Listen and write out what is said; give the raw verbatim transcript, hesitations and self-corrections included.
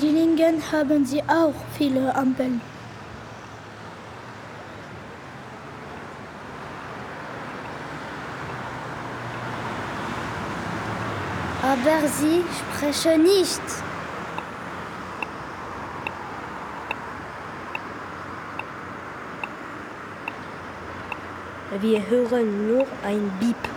Dillingen haben sie auch viele Ampeln. Aber sie sprechen nicht. Wir hören nur ein Piep.